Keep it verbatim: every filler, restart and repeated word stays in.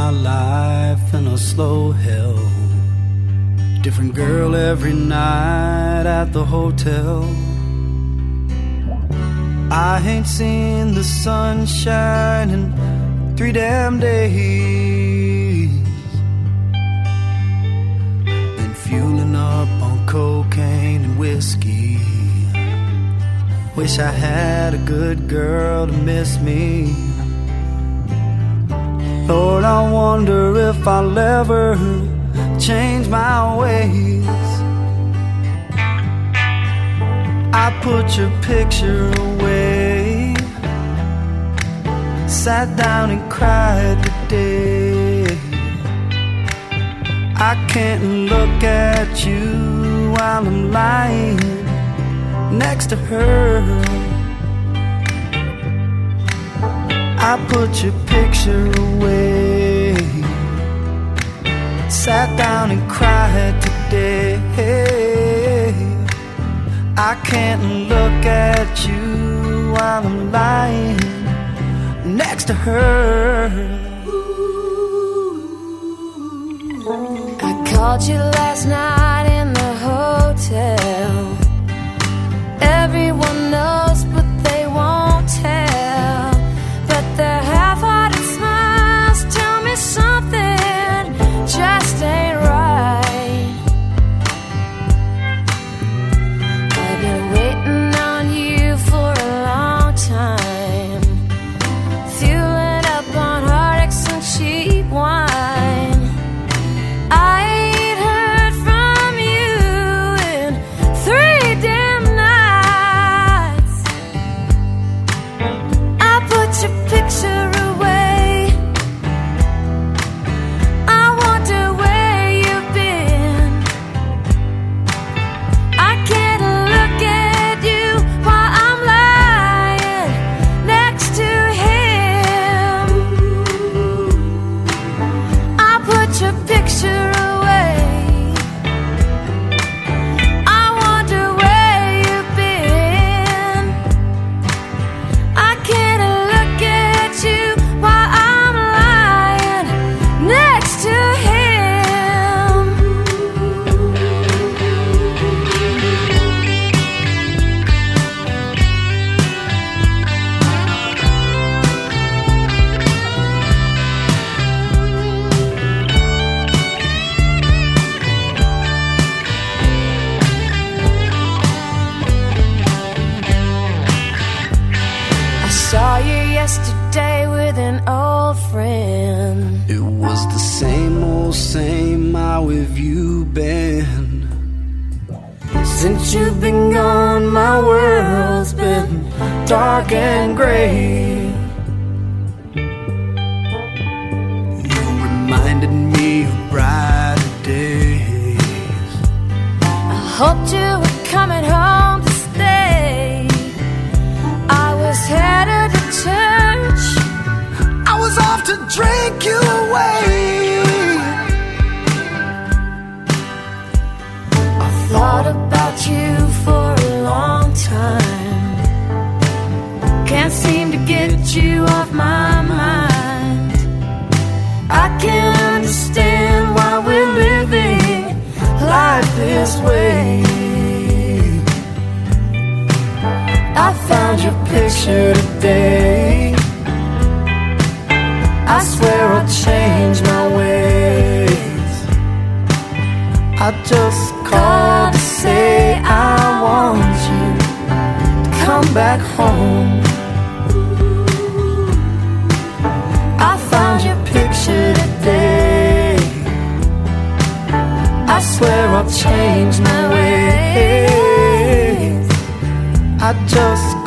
my life in a slow hell. Different girl every night at the hotel. I ain't seen the sunshine in three damn days. Been fueling up on cocaine and whiskey. Wish I had a good girl to miss me. Lord, I wonder if I'll ever change my ways. I put your picture away, sat down and cried today. I can't look at you while I'm lying next to her. I put your picture away, sat down and cried today. I can't look at you while I'm lying next to her. I called you last night in the hotel. Everyone knows but they won't tell. But their half-hearted smiles tell me something just ain't right. I've been waiting on you for a long time, fueling up on heartaches and cheap wine. I ain't heard from you in three damn nights. I put your picture away. I wonder where you've been. I can't look at you while I'm lying next to him. I put your picture away. I wonder where you've been. I can't look at you while I'm lying next to him. I saw you yesterday with an old friend. It was the same old same. How have you been? Since you've been gone, my world's been dark and gray. You reminded me of brighter days. I hoped you were coming home to stay. I was headed to church. I was off to drink you away. I thought about you for a long time. Can't seem to get you off my mind. I can't understand why we're living life this way. I found your picture today. I swear I'll change my ways. I just called to say I want you to come back home. I found your picture today. I swear I'll change my ways. I just